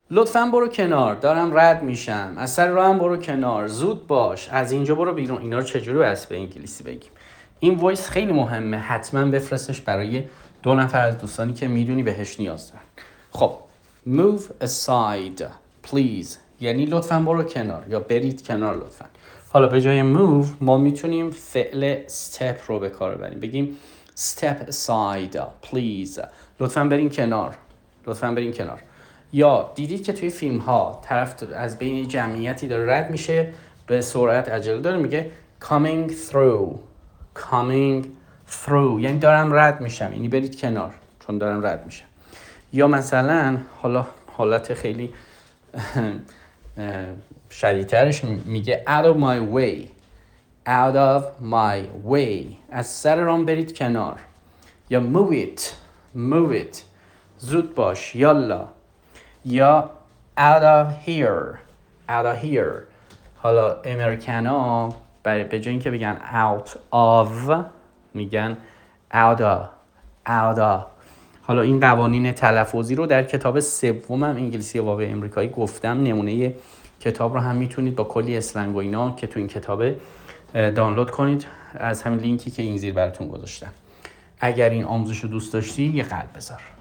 لطفاً برو کنار، دارم رد میشم، از سر راهم برو کنار، زود باش، از اینجا برو بیرون. اینا رو چجوری باید به انگلیسی بگیم؟ این وایس خیلی مهمه، حتما بفرستش برای 2 نفر از دوستانی که میدونی بهش نیاز دارن. خب move aside please یعنی لطفاً برو کنار یا برید کنار لطفاً. حالا به جای move ما میتونیم فعل step رو به کار ببریم، بگیم step aside please لطفاً برین کنار، لطفاً برین کنار. یا دیدید که توی فیلم ها طرف از بین جمعیتی داره رد میشه، به سرعت عجله داره، میگه coming through coming through یعنی دارم رد میشم، یعنی برید کنار چون دارم رد میشم. یا مثلا حالا حالت خیلی شدیدترش میگه out of my way out of my way از سر رام برید کنار. یا move it زود باش یالا. یا out of here حالا امریکنا به جای اینکه بگن out of میگن out of. حالا این قوانین تلفظی رو در کتاب سومم انگلیسی واقعی امریکایی گفتم، نمونه کتاب رو هم میتونید با کلی اسلنگ و اینا که تو این کتاب دانلود کنید از همین لینکی که این زیر براتون گذاشتم. اگر این آموزش رو دوست داشتی یه قلب بذار.